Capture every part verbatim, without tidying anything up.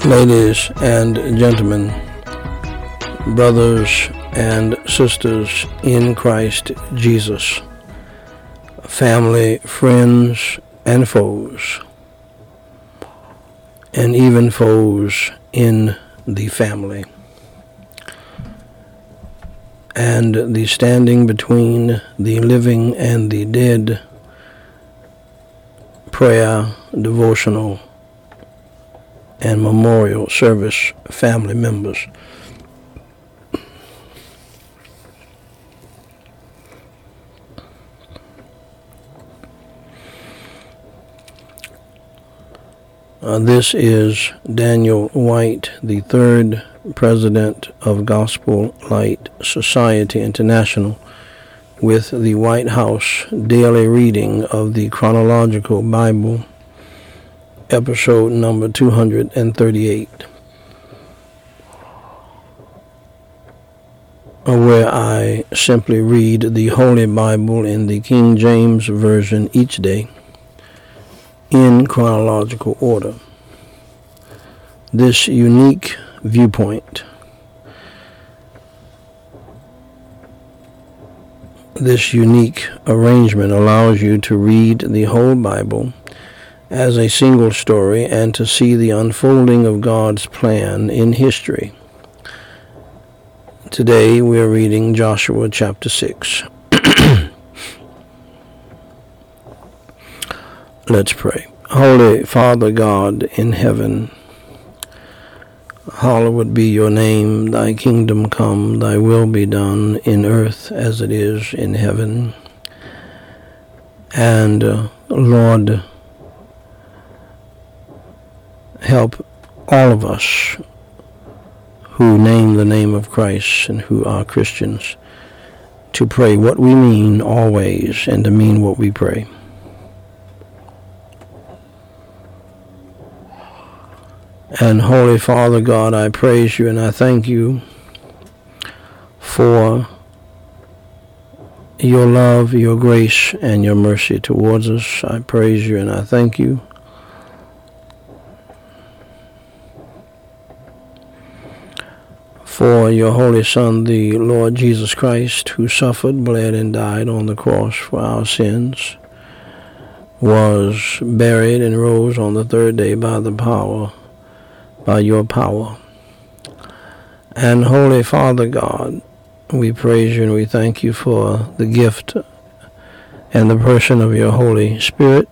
Ladies and gentlemen, brothers and sisters in Christ Jesus, family, friends, and foes, and even foes in the family, and the standing between the living and the dead prayer, devotional, and memorial service family members. Uh, this is Daniel White, the third president of Gospel Light Society International, with the White House daily reading of the Chronological Bible, episode number two hundred thirty-eight, where I simply read the Holy Bible in the King James Version each day in chronological order. This unique viewpoint, this unique arrangement allows you to read the whole Bible as a single story and to see the unfolding of God's plan in history. Today we are reading Joshua chapter six. Let's pray. Holy Father God in heaven, hallowed be your name, thy kingdom come, thy will be done in earth as it is in heaven. And uh, Lord, help all of us who name the name of Christ and who are Christians to pray what we mean always and to mean what we pray. And Holy Father God, I praise you and I thank you for your love, your grace, and your mercy towards us. I praise you and I thank you for your Holy Son, the Lord Jesus Christ, who suffered, bled, and died on the cross for our sins, was buried, and rose on the third day by the power, by your power. And Holy Father God, we praise you and we thank you for the gift and the person of your Holy Spirit.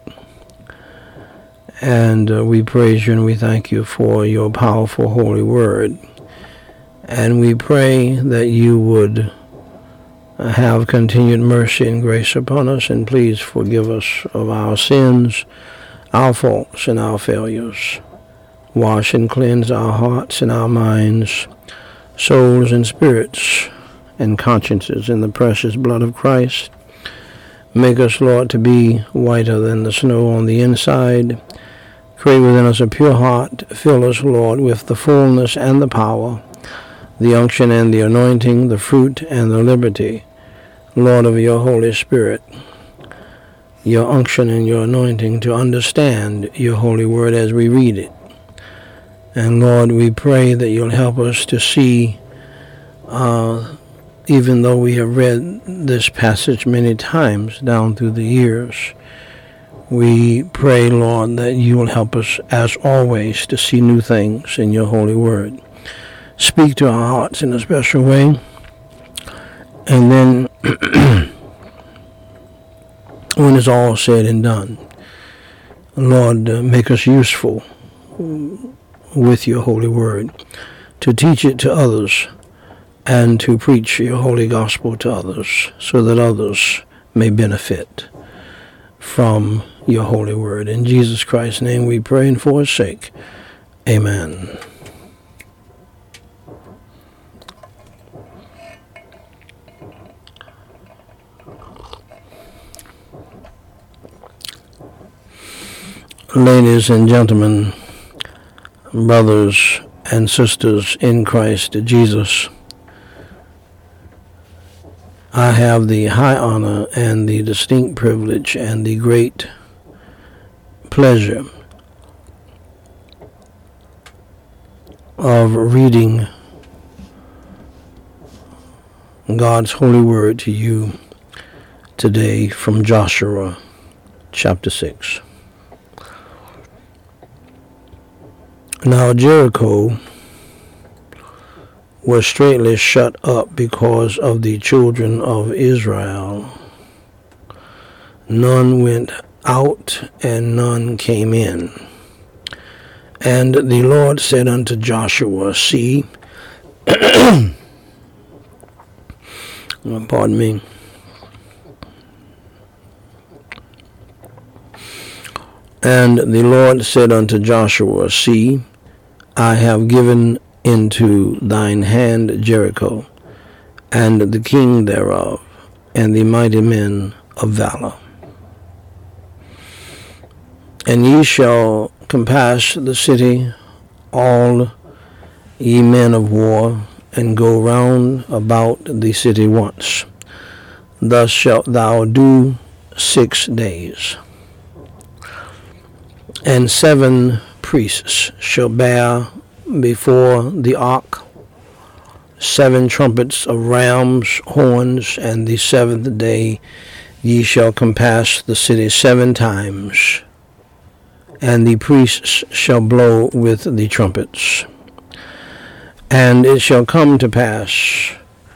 And uh, we praise you and we thank you for your powerful holy word. And we pray that you would have continued mercy and grace upon us, and please forgive us of our sins, our faults, and our failures. Wash and cleanse our hearts and our minds, souls and spirits and consciences in the precious blood of Christ. Make us, Lord, to be whiter than the snow on the inside. Create within us a pure heart. Fill us, Lord, with the fullness and the power, the unction and the anointing, the fruit and the liberty, Lord, of your Holy Spirit, your unction and your anointing to understand your holy word as we read it. And Lord, we pray that you'll help us to see, uh, even though we have read this passage many times down through the years, we pray, Lord, that you will help us, as always, to see new things in your holy word. Speak to our hearts in a special way. And then, when it's all said and done, Lord, uh, make us useful with your holy word, to teach it to others and to preach your holy gospel to others, so that others may benefit from your holy word. In Jesus Christ's name we pray, and for his sake, amen. Ladies and gentlemen, brothers and sisters in Christ Jesus, I have the high honor and the distinct privilege and the great pleasure of reading God's holy word to you today from Joshua chapter six. Now Jericho was straitly shut up because of the children of Israel. None went out and none came in. And the Lord said unto Joshua, See, pardon me, and the Lord said unto Joshua, See, I have given into thine hand Jericho, and the king thereof, and the mighty men of valor. And ye shall compass the city, all ye men of war, and go round about the city once. Thus shalt thou do six days. And seven priests shall bear before the ark seven trumpets of rams' horns, and the seventh day ye shall compass the city seven times, and the priests shall blow with the trumpets. And it shall come to pass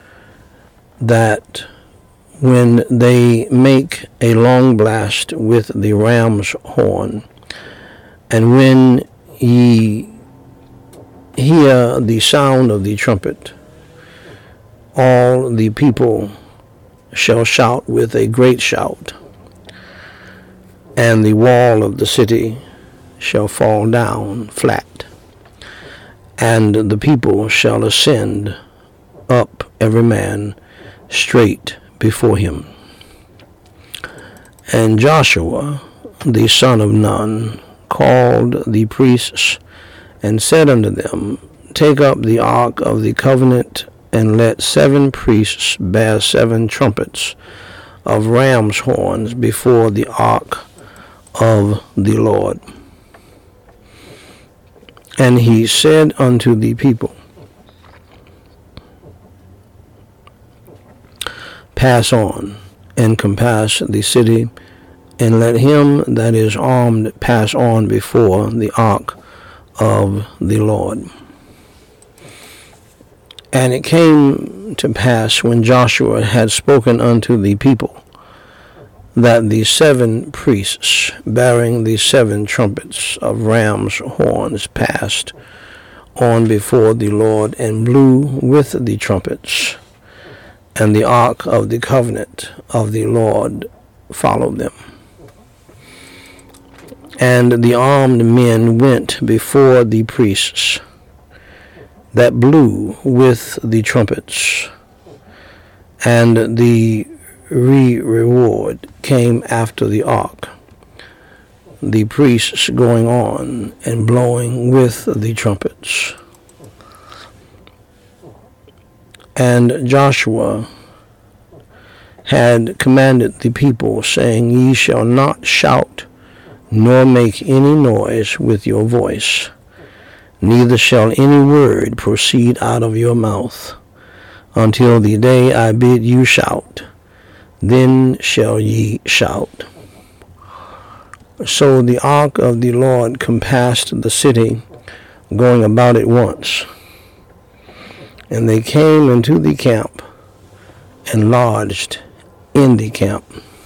that when they make a long blast with the ram's horn, and when ye hear the sound of the trumpet, all the people shall shout with a great shout, and the wall of the city shall fall down flat, and the people shall ascend up every man straight before him. And Joshua the son of Nun called the priests and said unto them, Take up the ark of the covenant, and let seven priests bear seven trumpets of ram's horns before the ark of the Lord. And he said unto the people, Pass on, and compass the city, and let him that is armed pass on before the ark of the Lord. And it came to pass, when Joshua had spoken unto the people, that the seven priests bearing the seven trumpets of ram's horns passed on before the Lord, and blew with the trumpets, and the ark of the covenant of the Lord followed them. And the armed men went before the priests that blew with the trumpets, and the re-reward came after the ark, the priests going on and blowing with the trumpets. And Joshua had commanded the people, saying, Ye shall not shout, nor make any noise with your voice, neither shall any word proceed out of your mouth, until the day I bid you shout, then shall ye shout. So the ark of the Lord compassed the city, going about it once. And they came into the camp, and lodged in the camp.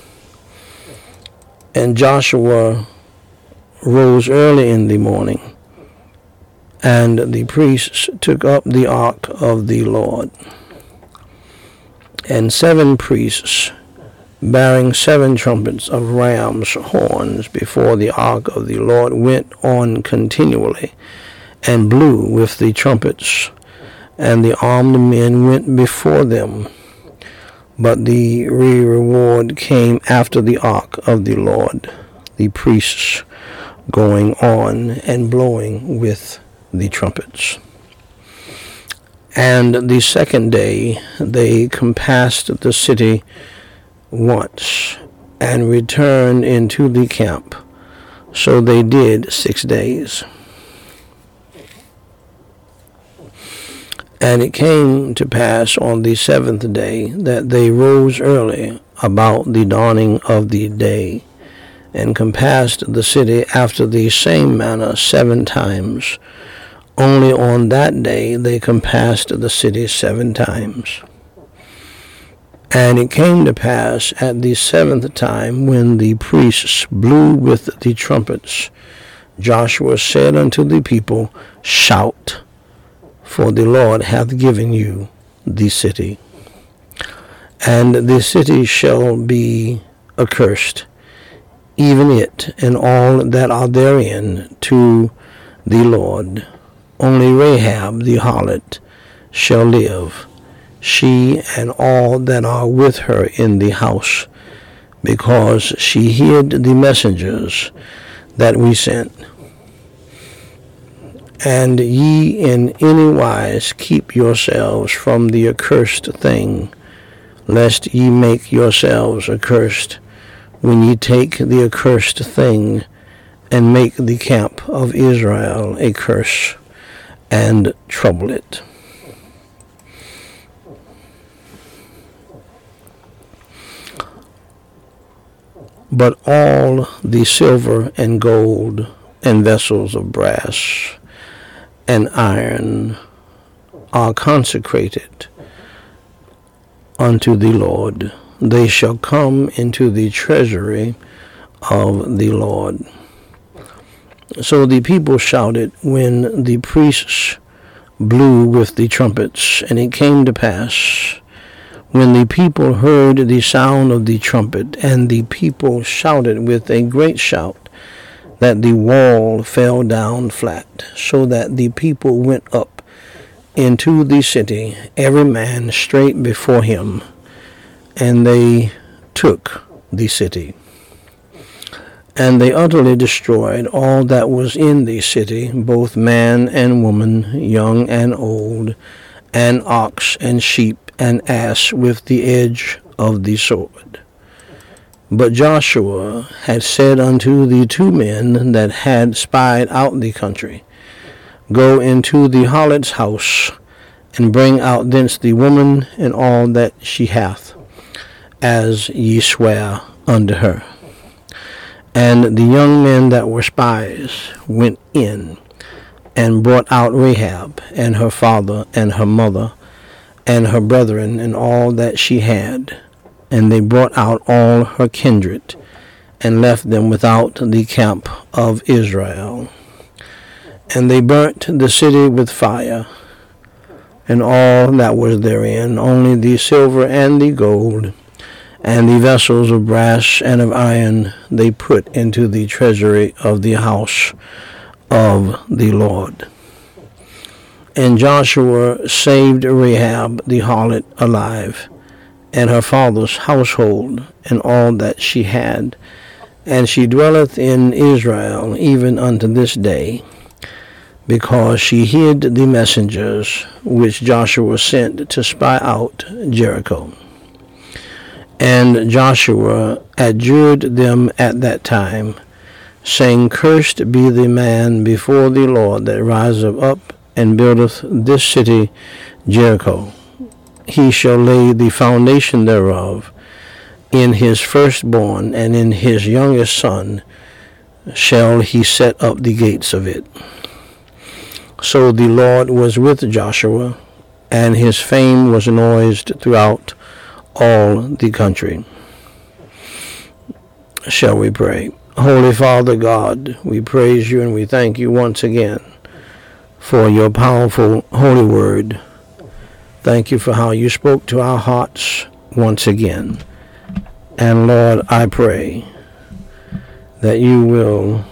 And Joshua rose early in the morning, and the priests took up the ark of the Lord. And seven priests, bearing seven trumpets of ram's horns before the ark of the Lord, went on continually, and blew with the trumpets, and the armed men went before them. But the reward came after the ark of the Lord, the priests going on and blowing with the trumpets. And the second day they compassed the city once, and returned into the camp. So they did six days. And it came to pass on the seventh day that they rose early about the dawning of the day, and compassed the city after the same manner seven times. Only on that day they compassed the city seven times. And it came to pass at the seventh time, when the priests blew with the trumpets, Joshua said unto the people, Shout, for the Lord hath given you the city. And the city shall be accursed, even it and all that are therein, to the Lord. Only Rahab the harlot shall live, she and all that are with her in the house, because she hid the messengers that we sent. And ye in any wise keep yourselves from the accursed thing, lest ye make yourselves accursed, when ye take the accursed thing, and make the camp of Israel a curse, and trouble it. But all the silver and gold, and vessels of brass and iron, are consecrated unto the Lord. They shall come into the treasury of the Lord. So the people shouted when the priests blew with the trumpets. And it came to pass, when the people heard the sound of the trumpet, and the people shouted with a great shout, that the wall fell down flat, so that the people went up into the city, every man straight before him, and they took the city. And they utterly destroyed all that was in the city, both man and woman, young and old, and ox and sheep and ass, with the edge of the sword. But Joshua had said unto the two men that had spied out the country, Go into the harlot's house, and bring out thence the woman and all that she hath, as ye swear unto her. And the young men that were spies went in, and brought out Rahab, and her father, and her mother, and her brethren, and all that she had. And they brought out all her kindred, and left them without the camp of Israel. And they burnt the city with fire, and all that was therein, only the silver and the gold, and the vessels of brass and of iron, they put into the treasury of the house of the Lord. And Joshua saved Rahab the harlot alive, and her father's household, and all that she had, and she dwelleth in Israel even unto this day, because she hid the messengers which Joshua sent to spy out Jericho. And Joshua adjured them at that time, saying, Cursed be the man before the Lord that riseth up and buildeth this city Jericho. He shall lay the foundation thereof in his firstborn, and in his youngest son shall he set up the gates of it. So the Lord was with Joshua, and his fame was noised throughout all the country. Shall we pray? Holy Father God, we praise you and we thank you once again for your powerful holy word. Thank you for how you spoke to our hearts once again. And Lord, I pray that you will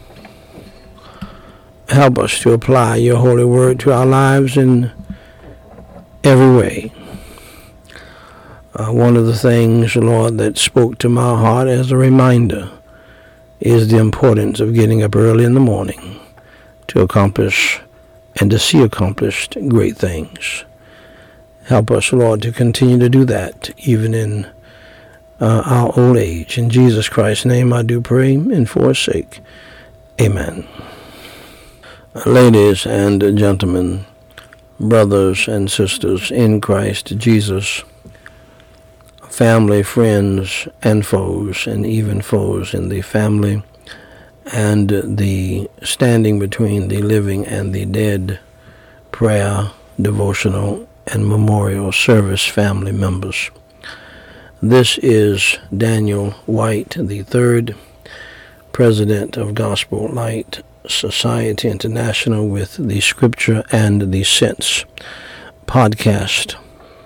help us to apply your holy word to our lives in every way. Uh, one of the things, Lord, that spoke to my heart as a reminder is the importance of getting up early in the morning to accomplish and to see accomplished great things. Help us, Lord, to continue to do that even in uh, our old age. In Jesus Christ's name I do pray and for his sake. Amen. Ladies and gentlemen, brothers and sisters in Christ Jesus, family, friends, and foes, and even foes in the family, and the standing between the living and the dead prayer, devotional, and memorial service family members. This is Daniel White the third, President of Gospel Light Society International, with the Scripture and the Sense podcast,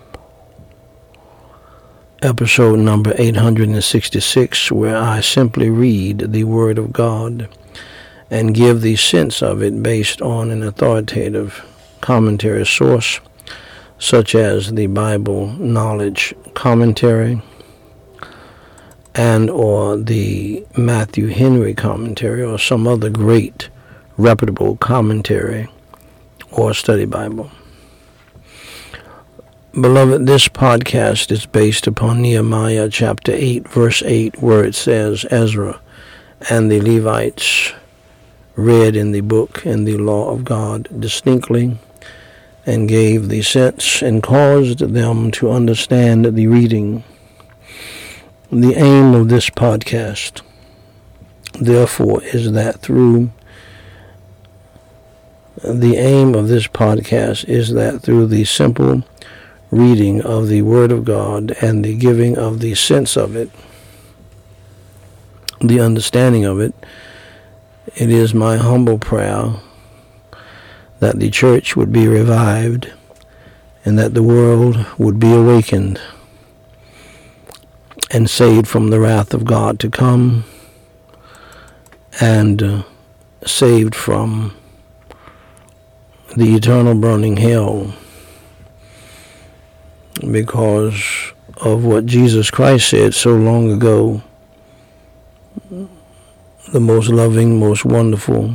episode number eight hundred sixty-six, where I simply read the Word of God and give the sense of it based on an authoritative commentary source, such as the Bible Knowledge Commentary and or the Matthew Henry Commentary, or some other great reputable commentary or study Bible. Beloved, this podcast is based upon Nehemiah chapter eight, verse eight, where it says, Ezra and the Levites read in the book and the law of God distinctly, and gave the sense and caused them to understand the reading. The aim of this podcast, therefore, is that through the aim of this podcast is that through the simple reading of the Word of God and the giving of the sense of it, the understanding of it, it is my humble prayer that the church would be revived and that the world would be awakened and saved from the wrath of God to come, and uh, saved from the eternal burning hell because of what Jesus Christ said so long ago, the most loving, most wonderful,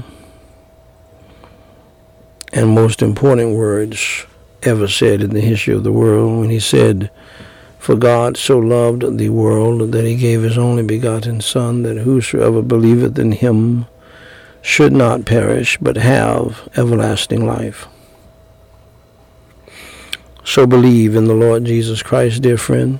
and most important words ever said in the history of the world, when he said, For God so loved the world that he gave his only begotten Son, that whosoever believeth in him should not perish, but have everlasting life. So believe in the Lord Jesus Christ, dear friend,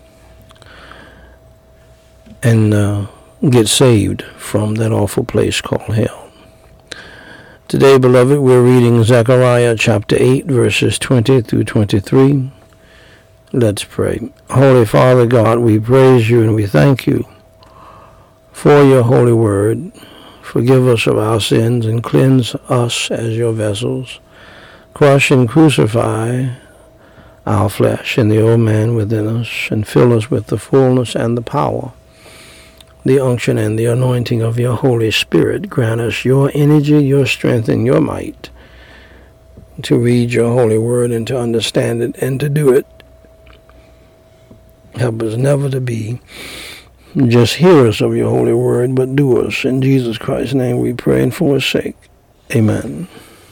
and uh, get saved from that awful place called hell. Today, beloved, we're reading Zechariah chapter eight, verses twenty through twenty-three. Let's pray. Holy Father God, we praise you and we thank you for your holy word. Forgive us of our sins and cleanse us as your vessels. Crush and crucify our flesh and the old man within us, and fill us with the fullness and the power, the unction and the anointing of your Holy Spirit. Grant us your energy, your strength, and your might to read your holy word and to understand it and to do it. Help us never to be just hearers of your holy word, but doers. In Jesus Christ's name we pray, and for his sake. Amen.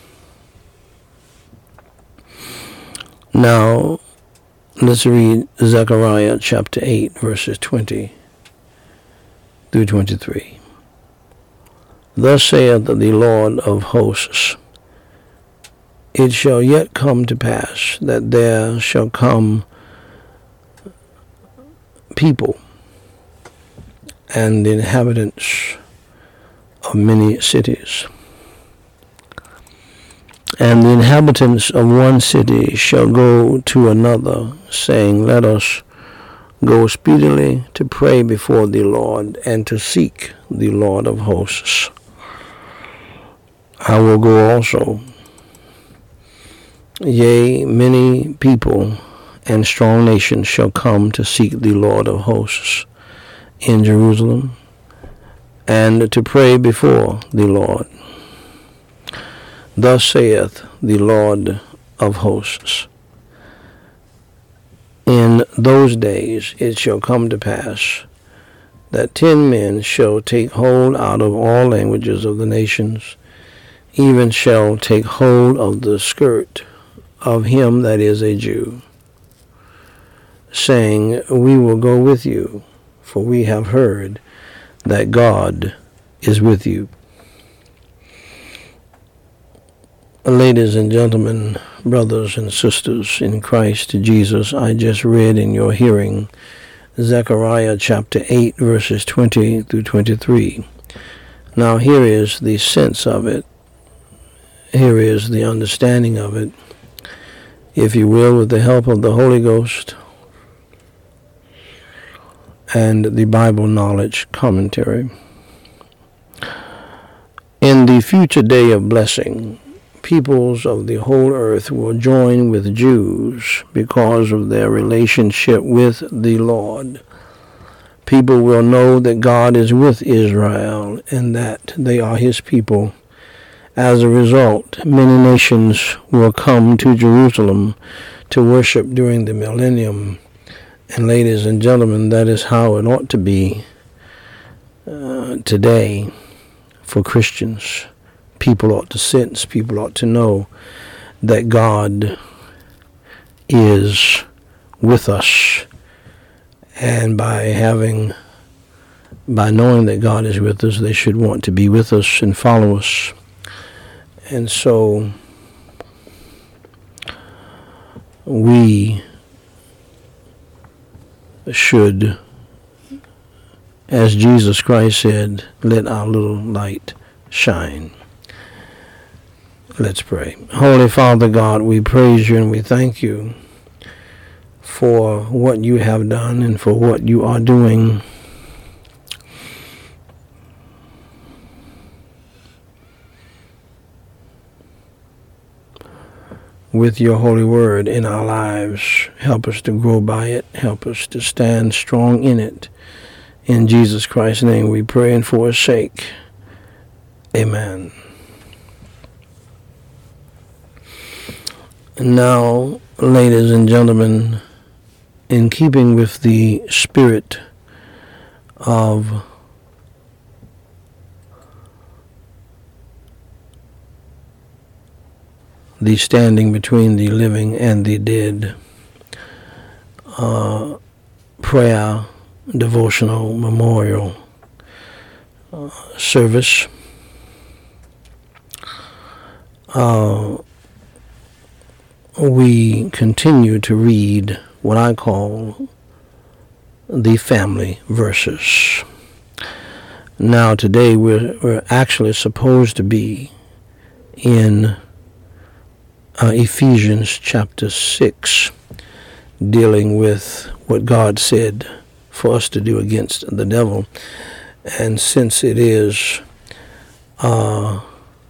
Now, let's read Zechariah chapter eight, verses twenty through twenty-three. Thus saith the Lord of hosts, It shall yet come to pass that there shall come people and inhabitants of many cities. And the inhabitants of one city shall go to another, saying, Let us go speedily to pray before the Lord, and to seek the Lord of hosts. I will go also. Yea, many people and strong nations shall come to seek the Lord of hosts in Jerusalem, and to pray before the Lord. Thus saith the Lord of hosts, In those days it shall come to pass that ten men shall take hold out of all languages of the nations, even shall take hold of the skirt of him that is a Jew, saying, We will go with you, for we have heard that God is with you. Ladies and gentlemen, brothers and sisters in Christ Jesus, I just read in your hearing Zechariah chapter eight, verses twenty through twenty-three. Now here is the sense of it. Here is the understanding of it, if you will, with the help of the Holy Ghost and the Bible knowledge commentary. In the future day of blessing, peoples of the whole earth will join with Jews because of their relationship with the Lord. People will know that God is with Israel and that they are his people. As a result, many nations will come to Jerusalem to worship during the millennium. And ladies and gentlemen, that is how it ought to be uh, today for Christians. People ought to sense, people ought to know that God is with us. And by having, by knowing that God is with us, they should want to be with us and follow us. And so we should, as Jesus Christ said, let our little light shine. Let's pray. Holy Father God, we praise you and we thank you for what you have done and for what you are doing. With your holy word in our lives. Help us to grow by it. Help us to stand strong in it. In Jesus Christ's name we pray and for his sake. Amen. Now, ladies and gentlemen, in keeping with the spirit of the standing between the living and the dead, uh, prayer, devotional, memorial uh, service, uh, we continue to read what I call the family verses. Now today we're, we're actually supposed to be in uh, Ephesians chapter six, dealing with what God said for us to do against the devil. And since it is uh,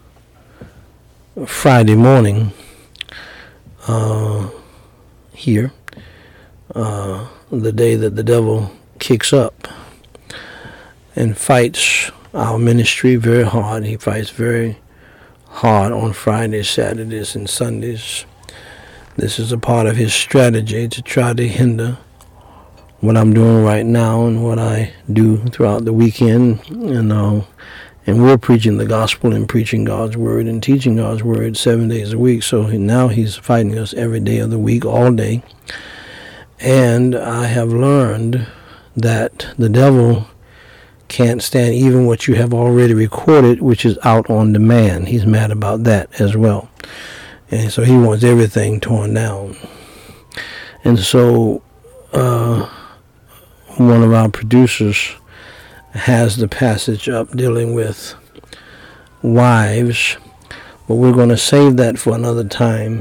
Friday morning, Uh, here, uh, the day that the devil kicks up and fights our ministry very hard. He fights very hard on Fridays, Saturdays, and Sundays. This is a part of his strategy to try to hinder what I'm doing right now and what I do throughout the weekend. You know, and we're preaching the gospel and preaching God's word and teaching God's word seven days a week. So now he's fighting us every day of the week, all day. And I have learned that the devil can't stand even what you have already recorded, which is out on demand. He's mad about that as well. And so he wants everything torn down. And so uh, one of our producers has the passage up dealing with wives, but we're going to save that for another time.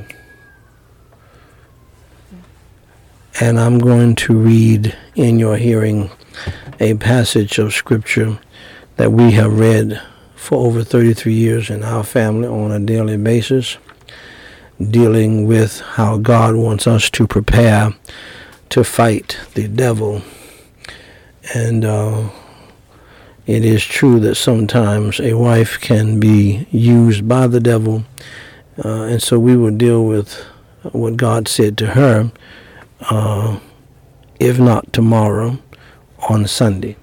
And I'm going to read in your hearing a passage of scripture that we have read for over thirty-three years in our family on a daily basis, dealing with how God wants us to prepare to fight the devil. And uh it is true that sometimes a wife can be used by the devil, uh, and so we will deal with what God said to her, uh, if not tomorrow, on Sunday.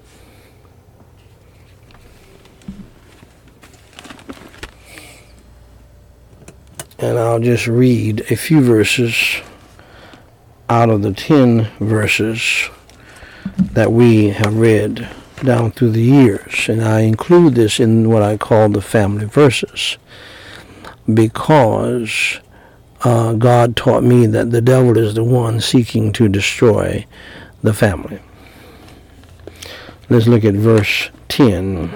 And I'll just read a few verses out of the ten verses that we have read down through the years, and I include this in what I call the family verses. because uh, God taught me that the devil is the one seeking to destroy the family. Let's look at verse ten.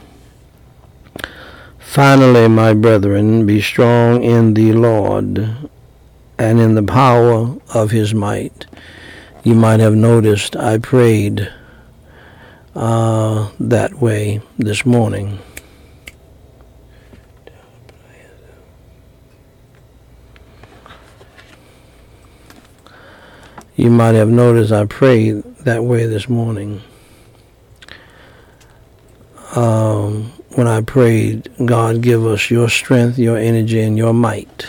Finally, my brethren, be strong in the Lord and in the power of his might. You might have noticed I prayed uh, that way this morning. You might have noticed I prayed that way this morning. Um, when I prayed, God, give us your strength, your energy, and your might,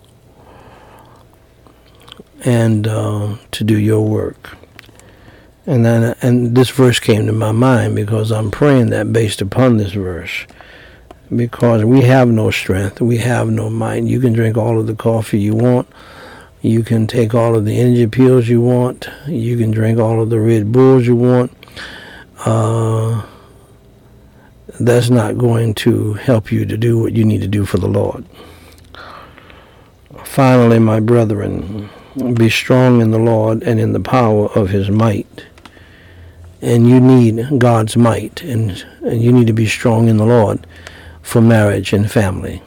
and uh, to do your work. And then, and this verse came to my mind because I'm praying that based upon this verse. Because we have no strength, we have no might. You can drink all of the coffee you want. You can take all of the energy pills you want. You can drink all of the Red Bulls you want. Uh, that's not going to help you to do what you need to do for the Lord. Finally, my brethren, be strong in the Lord and in the power of his might. And you need God's might, and, and you need to be strong in the Lord for marriage and family.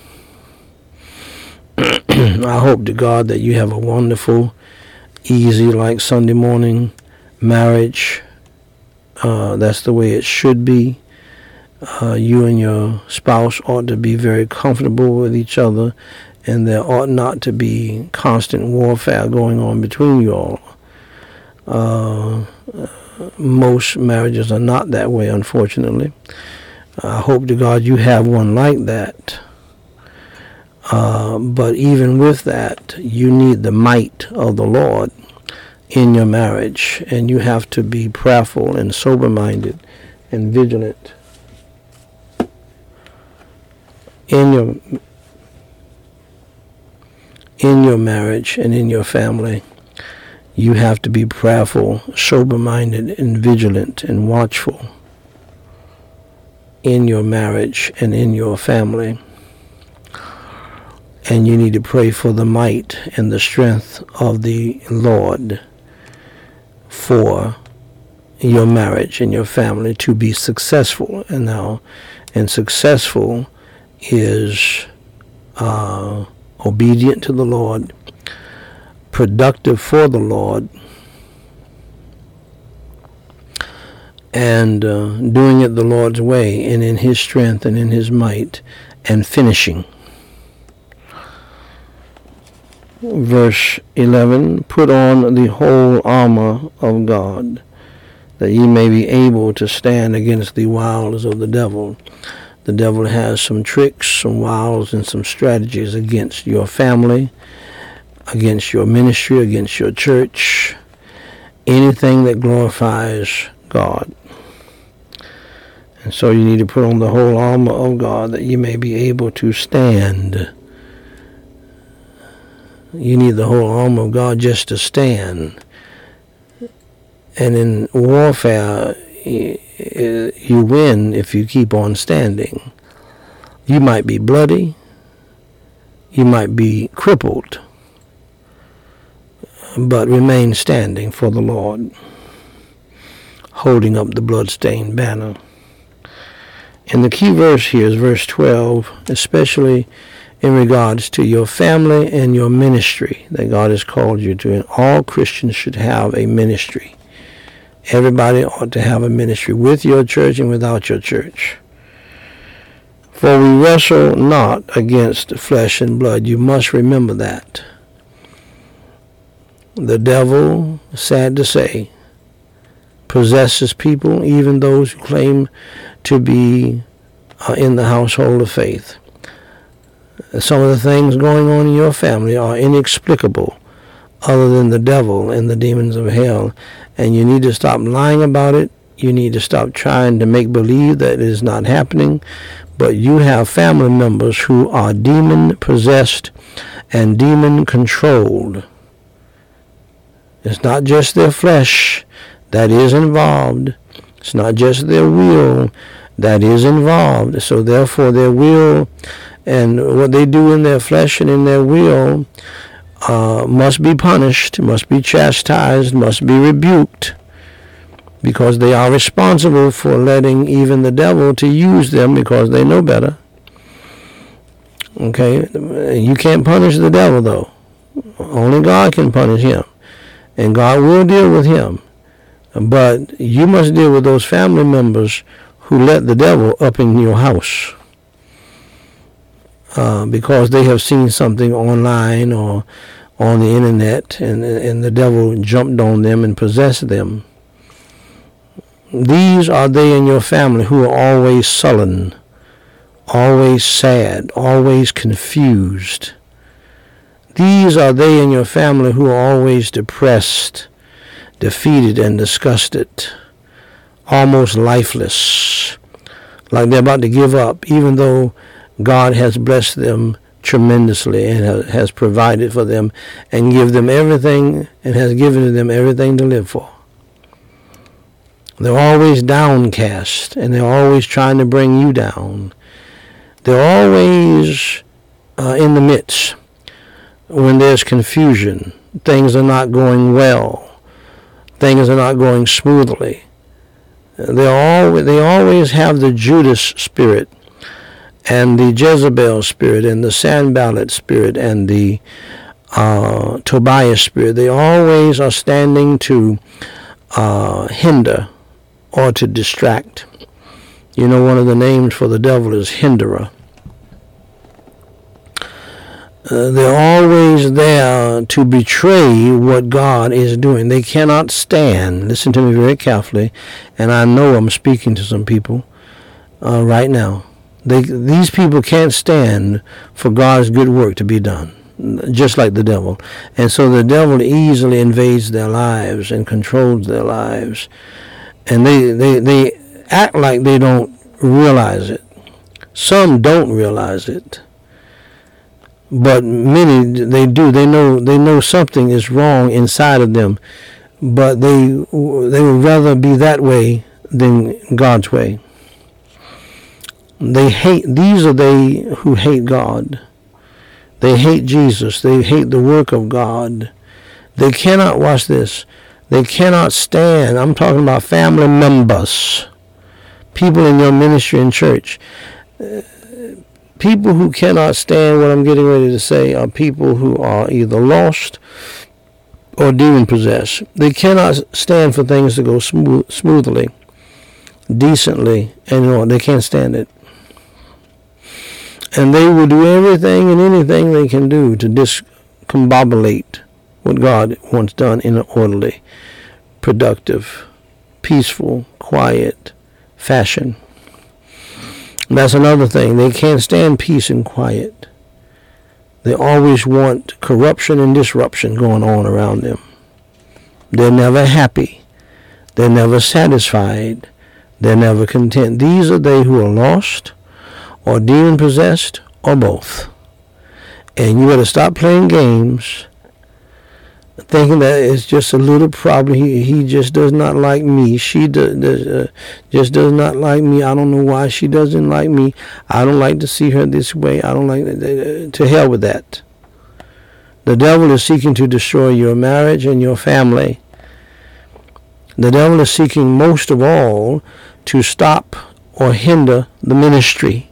I hope to God that you have a wonderful, easy, like Sunday morning marriage. Uh, that's the way it should be. Uh, you and your spouse ought to be very comfortable with each other, and there ought not to be constant warfare going on between you all. Uh, most marriages are not that way, unfortunately. I hope to God you have one like that. Uh, but even with that, you need the might of the Lord in your marriage, and you have to be prayerful and sober-minded and vigilant in your in your marriage and in your family. You have to be prayerful, sober-minded, and vigilant and watchful in your marriage and in your family. And you need to pray for the might and the strength of the Lord for your marriage and your family to be successful. And now, and successful is uh, obedient to the Lord, productive for the Lord, and uh, doing it the Lord's way and in his strength and in his might, and finishing. Verse eleven, put on the whole armor of God, that ye may be able to stand against the wiles of the devil. The devil has some tricks, some wiles, and some strategies against your family, against your ministry, against your church, anything that glorifies God. And so you need to put on the whole armor of God that you may be able to stand. You need the whole armor of God just to stand. And in warfare, you win if you keep on standing. You might be bloody. You might be crippled. But remain standing for the Lord, holding up the bloodstained banner. And the key verse here is verse twelve, especially in regards to your family and your ministry that God has called you to. And all Christians should have a ministry. Everybody ought to have a ministry with your church and without your church. For we wrestle not against flesh and blood. You must remember that. The devil, sad to say, possesses people, even those who claim to be uh, in the household of faith. Some of the things going on in your family are inexplicable, other than the devil and the demons of hell. And you need to stop lying about it. You need to stop trying to make believe that it is not happening. But you have family members who are demon-possessed and demon-controlled. It's not just their flesh that is involved. It's not just their will that is involved. So therefore their will And what they do in their flesh and in their will uh, must be punished, must be chastised, must be rebuked, because they are responsible for letting even the devil to use them because they know better. Okay, you can't punish the devil, though. Only God can punish him, and God will deal with him. But you must deal with those family members who let the devil up in your house uh, because they have seen something online or on the internet, and, and the devil jumped on them and possessed them. These are they in your family who are always sullen, always sad, always confused. These are they in your family who are always depressed, defeated, and disgusted, almost lifeless, like they're about to give up, even though God has blessed them tremendously and has provided for them and give them everything and has given them everything to live for. They're always downcast, and they're always trying to bring you down. They're always uh, in the midst when there's confusion. Things are not going well. Things are not going smoothly. They always, they always have the Judas spirit and the Jezebel spirit and the Sanballat spirit and the uh, Tobiah spirit. They always are standing to uh, hinder or to distract. You know, one of the names for the devil is hinderer. Uh, they're always there to betray what God is doing. They cannot stand. Listen to me very carefully, and I know I'm speaking to some people uh, right now. They, these people can't stand for God's good work to be done, just like the devil. And so the devil easily invades their lives and controls their lives. And they, they, they act like they don't realize it. Some don't realize it. But many, they do. They know they know something is wrong inside of them. But they they would rather be that way than God's way. They hate, these are they who hate God. They hate Jesus. They hate the work of God. They cannot, watch this, they cannot stand. I'm talking about family members, people in your ministry and church. Uh, people who cannot stand what I'm getting ready to say are people who are either lost or demon possessed. They cannot stand for things to go smooth, smoothly, decently, and you know, they can't stand it. And they will do everything and anything they can do to discombobulate what God wants done in an orderly, productive, peaceful, quiet fashion. And that's another thing. They can't stand peace and quiet. They always want corruption and disruption going on around them. They're never happy. They're never satisfied. They're never content. These are they who are lost, or demon-possessed, or both. And you better stop playing games, thinking that it's just a little problem. He, he just does not like me. She does, does, uh, just does not like me. I don't know why she doesn't like me. I don't like to see her this way. I don't like... Uh, to hell with that. The devil is seeking to destroy your marriage and your family. The devil is seeking most of all to stop or hinder the ministry.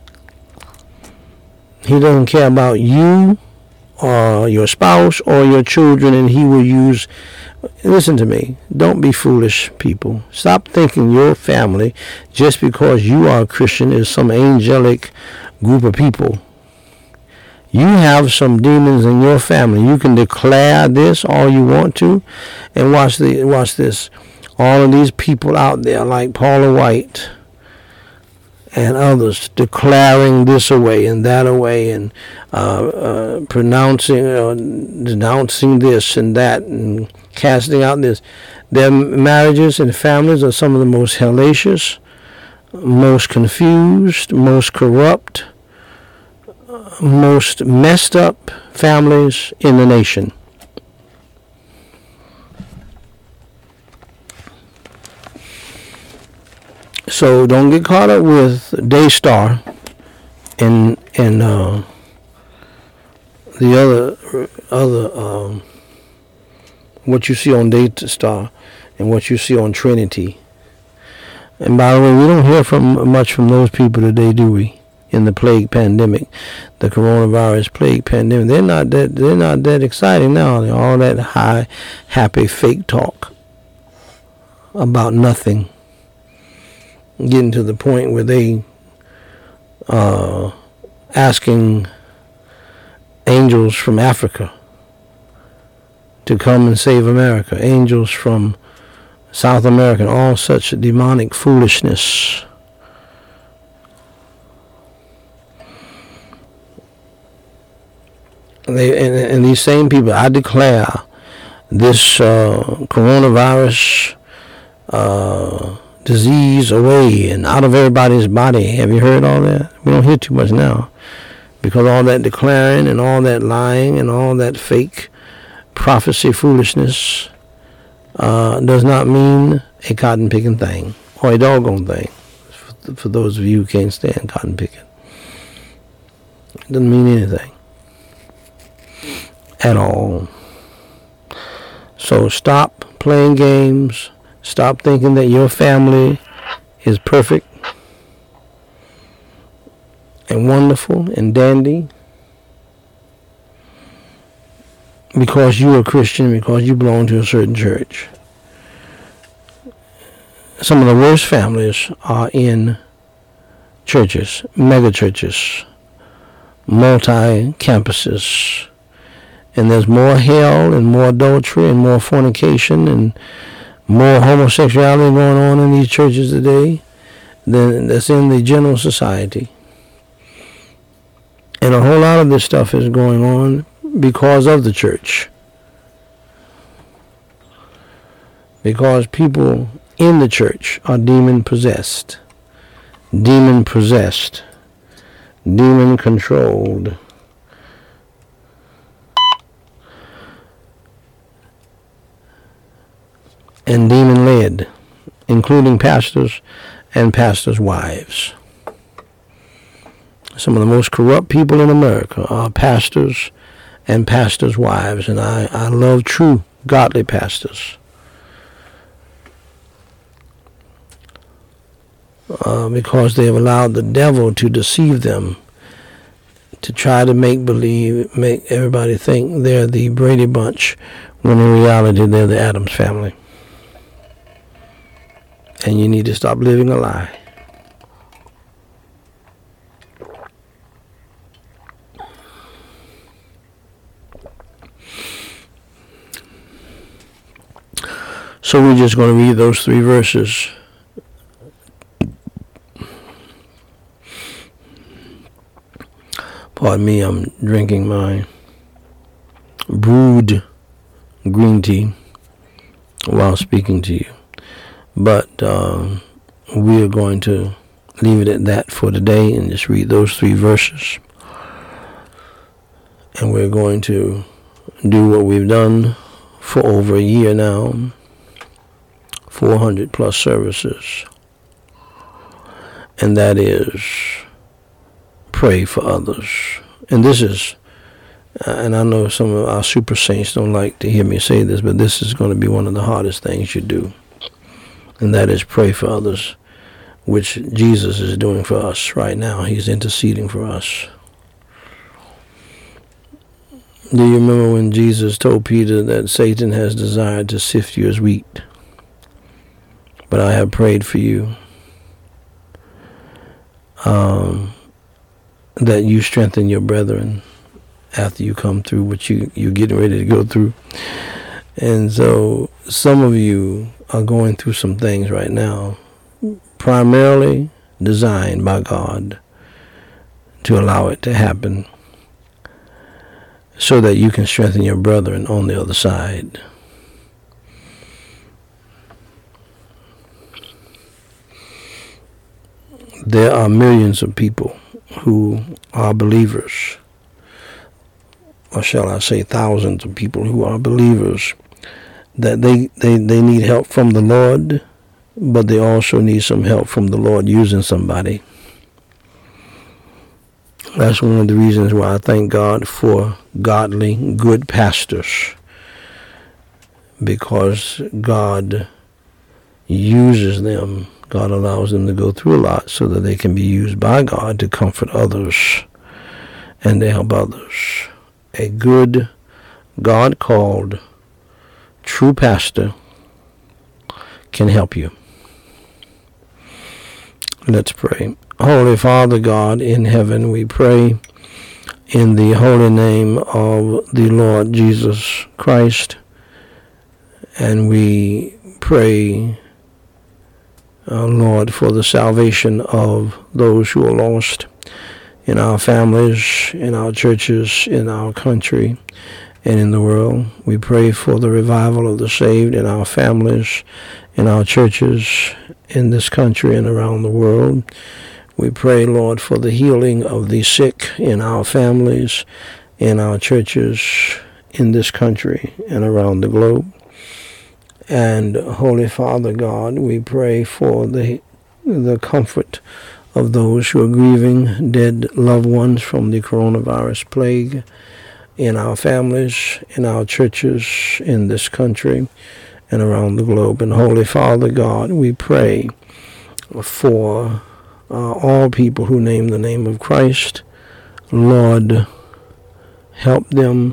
He doesn't care about you or your spouse or your children, and he will use... Listen to me. Don't be foolish, people. Stop thinking your family, just because you are a Christian, is some angelic group of people. You have some demons in your family. You can declare this all you want to, and watch the watch this. All of these people out there, like Paula White and others, declaring this away and that away, and uh, uh, pronouncing, uh, denouncing this and that, and casting out this. Their marriages and families are some of the most hellacious, most confused, most corrupt, most messed up families in the nation. So don't get caught up with Daystar and And uh, the other, other um, what you see on Daystar and what you see on Trinity. And by the way, we don't hear from much from those people today, do we? In the plague pandemic, the coronavirus plague pandemic, they're not that they're not that exciting now. They're all that high, happy, fake talk about nothing. Getting to the point where they uh, asking angels from Africa to come and save America, angels from South America, all such demonic foolishness. They, and, and these same people, I declare this uh, coronavirus uh, disease away and out of everybody's body. Have you heard all that? We don't hear too much now because all that declaring and all that lying and all that fake prophecy foolishness uh, does not mean a cotton picking thing or a doggone thing. For, for those of you who can't stand cotton picking, it doesn't mean anything at all. So stop playing games. Stop thinking that your family is perfect and wonderful and dandy because you're a Christian, because you belong to a certain church. Some of the worst families are in churches, mega churches, multi-campuses. And there's more hell and more adultery and more fornication and more homosexuality going on in these churches today than that's in the general society. And a whole lot of this stuff is going on because of the church. Because people in the church are demon possessed, demon possessed, demon controlled. And demon-led, including pastors and pastors' wives. Some of the most corrupt people in America are pastors and pastors' wives, and I, I love true godly pastors. Uh, because they have allowed the devil to deceive them, to try to make believe, make everybody think they're the Brady Bunch, when in reality they're the Addams family. And you need to stop living a lie. So we're just going to read those three verses. Pardon me, I'm drinking my brewed green tea while speaking to you. But um, we are going to leave it at that for today and just read those three verses. And we're going to do what we've done for over a year now, four hundred plus services. And that is pray for others. And this is, uh, and I know some of our super saints don't like to hear me say this, but this is going to be one of the hardest things you do. And that is pray for others, which Jesus is doing for us right now. He's interceding for us. Do you remember when Jesus told Peter that Satan has desired to sift you as wheat? But I have prayed for you, um, that you strengthen your brethren after you come through what you, you're getting ready to go through. And so some of you are going through some things right now, primarily designed by God to allow it to happen so that you can strengthen your brethren on the other side. There are millions of people who are believers, or shall I say thousands of people who are believers, that they, they, they need help from the Lord, but they also need some help from the Lord using somebody. That's one of the reasons why I thank God for godly, good pastors, because God uses them. God allows them to go through a lot so that they can be used by God to comfort others and to help others. A good, God-called, true pastor can help you. Let's pray. Holy Father God in heaven, we pray in the holy name of the Lord Jesus Christ, and we pray, uh, Lord, for the salvation of those who are lost in our families, in our churches, in our country, and in the world. We pray for the revival of the saved in our families, in our churches, in this country and around the world. We pray, Lord, for the healing of the sick in our families, in our churches, in this country and around the globe. And Holy Father God, we pray for the the comfort of those who are grieving dead loved ones from the coronavirus plague in our families, in our churches, in this country, and around the globe. And Holy Father God, we pray for uh, all people who name the name of Christ. Lord, help them.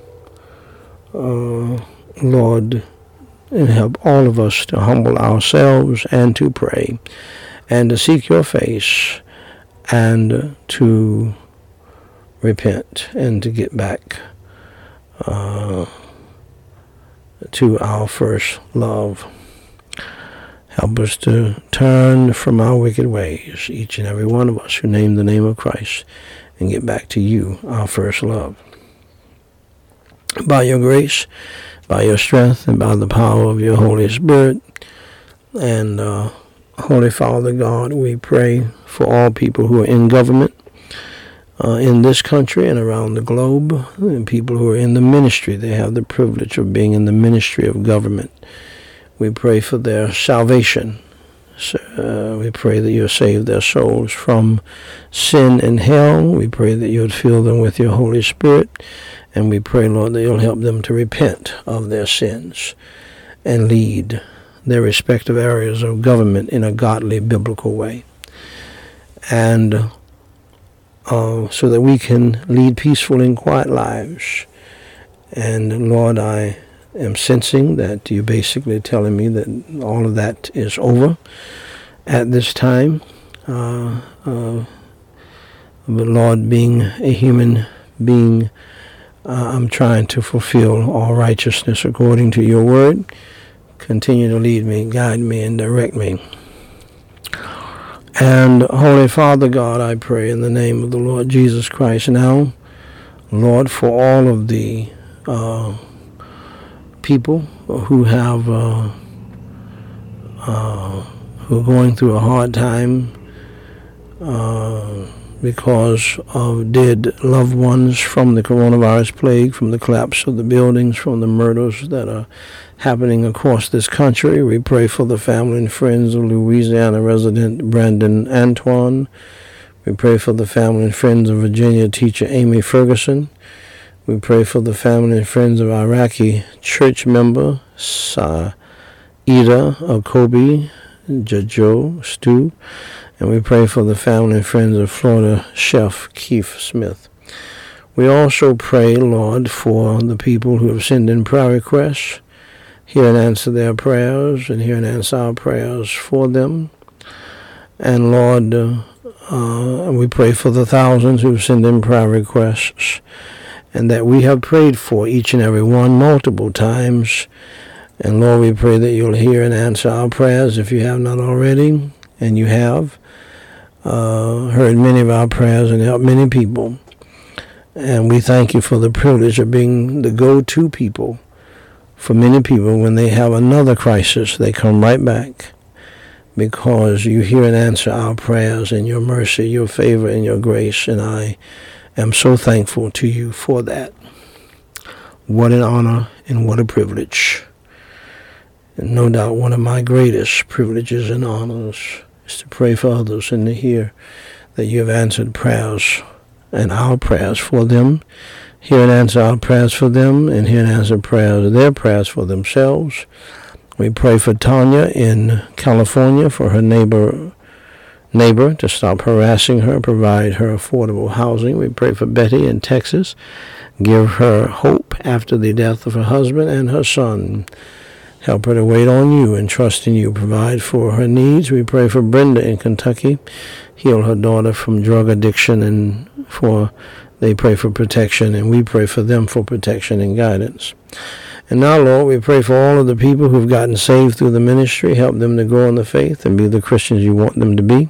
Uh, Lord, and help all of us to humble ourselves and to pray and to seek your face and to repent and to get back uh, to our first love. Help us to turn from our wicked ways, each and every one of us who name the name of Christ, and get back to you, our first love. By your grace, by your strength, and by the power of your Holy Spirit. And uh, Holy Father God, we pray for all people who are in government uh, in this country and around the globe, and people who are in the ministry. They have the privilege of being in the ministry of government. We pray for their salvation. So, uh, we pray that you'll save their souls from sin and hell. We pray that you would fill them with your Holy Spirit. And we pray, Lord, that you'll help them to repent of their sins and lead their respective areas of government in a godly, biblical way. And uh, so that we can lead peaceful and quiet lives. And, Lord, I am sensing that you're basically telling me that all of that is over at this time. Uh, uh, but, Lord, being a human being, Uh, I'm trying to fulfill all righteousness according to your word. Continue to lead me, guide me, and direct me. And Holy Father God, I pray in the name of the Lord Jesus Christ now, Lord, for all of the uh, people who have uh, uh, who are going through a hard time uh, because of dead loved ones from the coronavirus plague, from the collapse of the buildings, from the murders that are happening across this country. We pray for the family and friends of Louisiana resident Brandon Antoine. We pray for the family and friends of Virginia teacher Amy Ferguson. We pray for the family and friends of Iraqi church member Saida Akobi Jajo Stu. And we pray for the family and friends of Florida chef Keith Smith. We also pray, Lord, for the people who have sent in prayer requests. Hear and answer their prayers, and hear and answer our prayers for them. And, Lord, uh, uh, we pray for the thousands who have sent in prayer requests, and that we have prayed for each and every one multiple times. And, Lord, we pray that you'll hear and answer our prayers if you have not already, and you have. Uh, heard many of our prayers and helped many people. And we thank you for the privilege of being the go-to people for many people. When they have another crisis, they come right back because you hear and answer our prayers in your mercy, your favor, and your grace. And I am so thankful to you for that. What an honor and what a privilege. And no doubt one of my greatest privileges and honors is to pray for others and to hear that you have answered prayers and our prayers for them. Hear and answer our prayers for them, and hear and answer prayers, their prayers for themselves. We pray for Tanya in California, for her neighbor neighbor to stop harassing her, provide her affordable housing. We pray for Betty in Texas. Give her hope after the death of her husband and her son. Help her to wait on you and trust in you. Provide for her needs. We pray for Brenda in Kentucky. Heal her daughter from drug addiction, and for they pray for protection, and we pray for them for protection and guidance. And now, Lord, we pray for all of the people who've gotten saved through the ministry. Help them to grow in the faith and be the Christians you want them to be,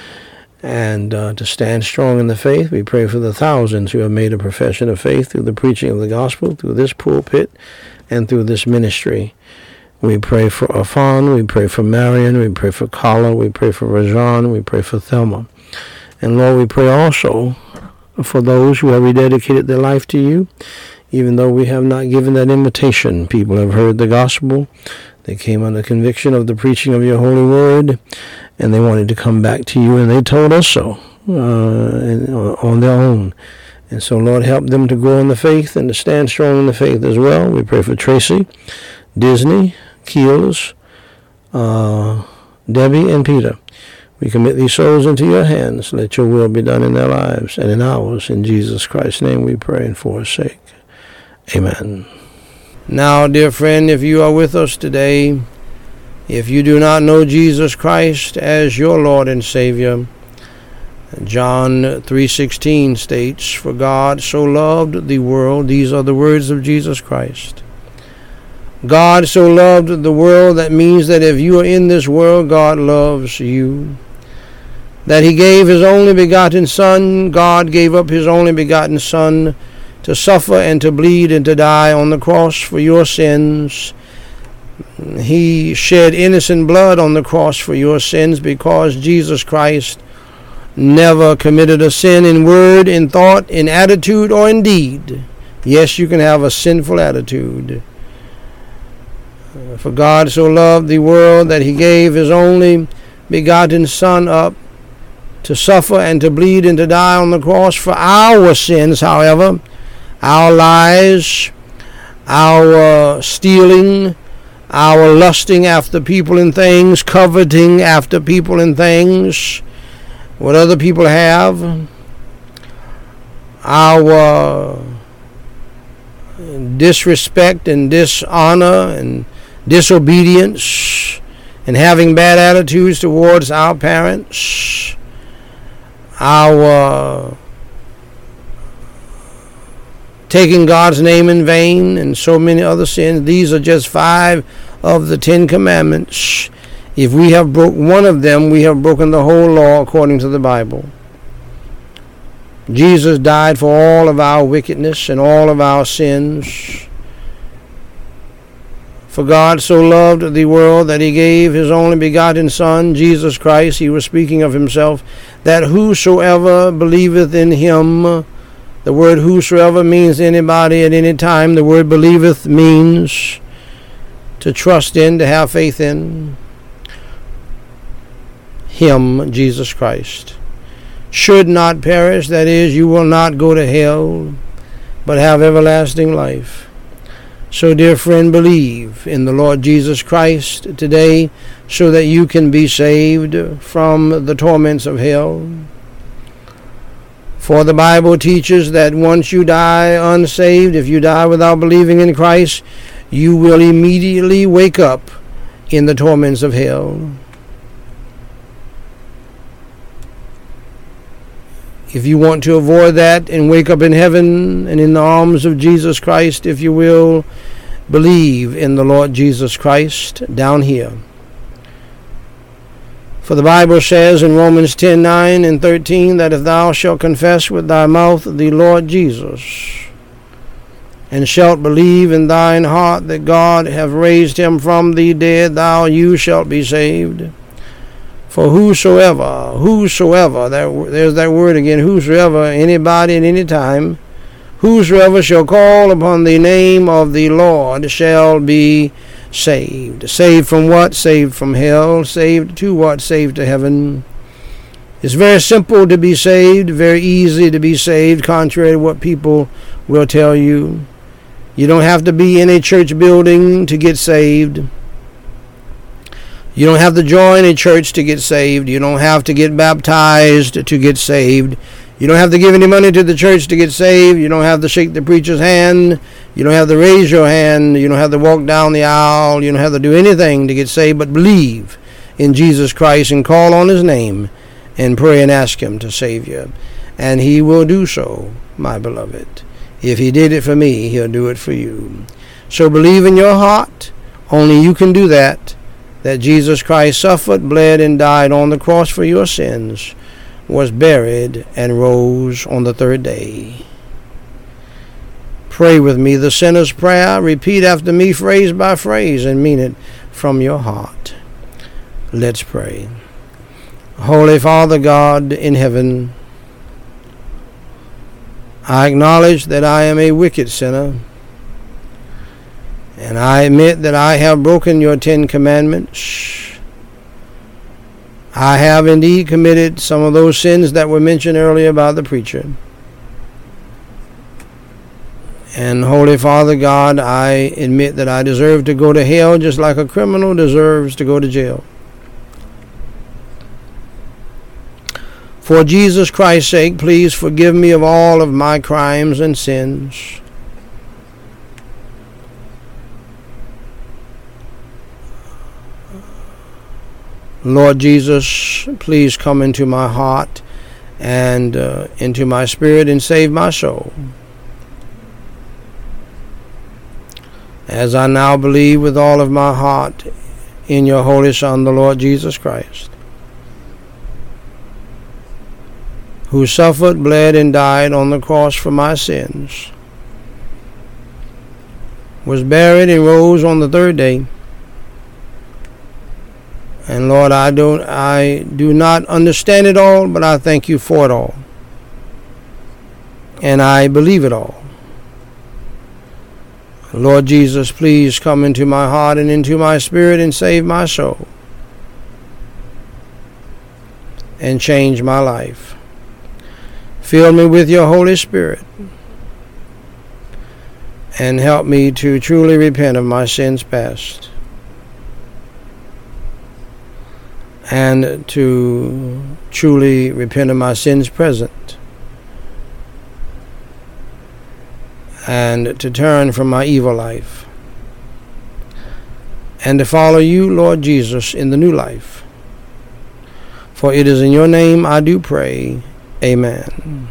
and uh, to stand strong in the faith. We pray for the thousands who have made a profession of faith through the preaching of the gospel, through this pulpit, and through this ministry. We pray for Afan, we pray for Marion, we pray for Kala, we pray for Rajan, we pray for Thelma. And Lord, we pray also for those who have rededicated their life to you, even though we have not given that invitation. People have heard the gospel, they came under conviction of the preaching of your holy word, and they wanted to come back to you, and they told us so uh, on their own. And so, Lord, help them to grow in the faith and to stand strong in the faith as well. We pray for Tracy, Disney, Keels, uh, Debbie, and Peter. We commit these souls into your hands. Let your will be done in their lives and in ours. In Jesus Christ's name we pray, and for his sake. Amen. Now, dear friend, if you are with us today, if you do not know Jesus Christ as your Lord and Savior, John three sixteen states, "For God so loved the world," these are the words of Jesus Christ. God so loved the world, that means that if you are in this world, God loves you. That he gave his only begotten Son, God gave up his only begotten Son to suffer and to bleed and to die on the cross for your sins. He shed innocent blood on the cross for your sins, because Jesus Christ never committed a sin in word, in thought, in attitude, or in deed. Yes, you can have a sinful attitude. For God so loved the world that he gave his only begotten Son up to suffer and to bleed and to die on the cross for our sins, however, our lies, our stealing, our lusting after people and things, coveting after people and things, what other people have, our disrespect and dishonor and disobedience, and having bad attitudes towards our parents, our taking God's name in vain, and so many other sins. These are just five of the Ten Commandments. If we have broke one of them, we have broken the whole law according to the Bible. Jesus died for all of our wickedness and all of our sins. For God so loved the world that he gave his only begotten Son, Jesus Christ. He was speaking of himself, that whosoever believeth in him, the word whosoever means anybody at any time. The word believeth means to trust in, to have faith in. Him, Jesus Christ, should not perish, that is, you will not go to hell, but have everlasting life. So, dear friend, believe in the Lord Jesus Christ today, so that you can be saved from the torments of hell. For the Bible teaches that once you die unsaved, if you die without believing in Christ, you will immediately wake up in the torments of hell. If you want to avoid that and wake up in heaven and in the arms of Jesus Christ, if you will, believe in the Lord Jesus Christ down here. For the Bible says in Romans ten, nine and thirteen, that if thou shalt confess with thy mouth the Lord Jesus, and shalt believe in thine heart that God hath raised him from the dead, thou you shalt be saved. For whosoever, whosoever, that, there's that word again, whosoever, anybody at any time, whosoever shall call upon the name of the Lord shall be saved. Saved from what? Saved from hell. Saved to what? Saved to heaven. It's very simple to be saved, very easy to be saved, contrary to what people will tell you. You don't have to be in a church building to get saved. You don't have to join a church to get saved. You don't have to get baptized to get saved. You don't have to give any money to the church to get saved. You don't have to shake the preacher's hand. You don't have to raise your hand. You don't have to walk down the aisle. You don't have to do anything to get saved but believe in Jesus Christ and call on his name and pray and ask him to save you. And he will do so, my beloved. If he did it for me, he'll do it for you. So believe in your heart, only you can do that, that Jesus Christ suffered, bled, and died on the cross for your sins, was buried, and rose on the third day. Pray with me the sinner's prayer. Repeat after me phrase by phrase and mean it from your heart. Let's pray. Holy Father God in heaven, I acknowledge that I am a wicked sinner, and I admit that I have broken your Ten Commandments. I have indeed committed some of those sins that were mentioned earlier by the preacher. And Holy Father God, I admit that I deserve to go to hell just like a criminal deserves to go to jail. For Jesus Christ's sake, please forgive me of all of my crimes and sins. Lord Jesus, please come into my heart and uh, into my spirit and save my soul. As I now believe with all of my heart in your Holy Son, the Lord Jesus Christ, who suffered, bled, and died on the cross for my sins, was buried and rose on the third day. And Lord, I don't, I do not understand it all, but I thank you for it all. And I believe it all. Lord Jesus, please come into my heart and into my spirit and save my soul. And change my life. Fill me with your Holy Spirit and help me to truly repent of my sins past and to truly repent of my sins present and to turn from my evil life and to follow you, Lord Jesus, in the new life. For it is in your name I do pray. Amen.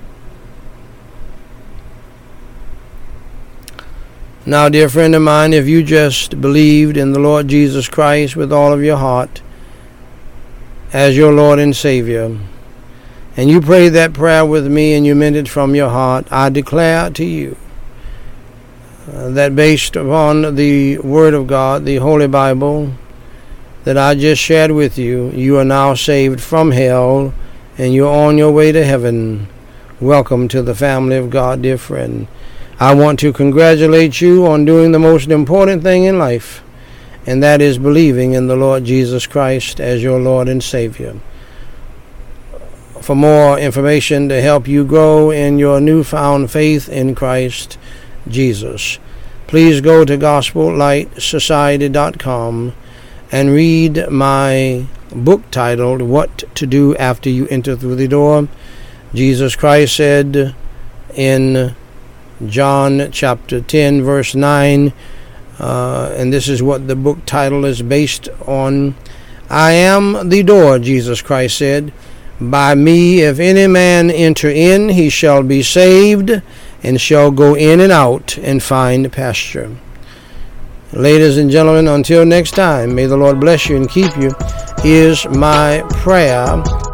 Now, dear friend of mine, if you just believed in the Lord Jesus Christ with all of your heart as your Lord and Savior, and you prayed that prayer with me and you meant it from your heart, I declare to you uh, that based upon the Word of God, the Holy Bible, that I just shared with you, you are now saved from hell and you're on your way to heaven. Welcome to the family of God, dear friend. I want to congratulate you on doing the most important thing in life, and that is believing in the Lord Jesus Christ as your Lord and Savior. For more information to help you grow in your newfound faith in Christ Jesus, please go to gospel light society dot com and read my book titled What to Do After You Enter Through the Door. Jesus Christ said in John chapter ten verse nine, uh, and this is what the book title is based on. I am the door, Jesus Christ said. By me, if any man enter in, he shall be saved, and shall go in and out and find pasture. Ladies and gentlemen, until next time, may the Lord bless you and keep you, is my prayer.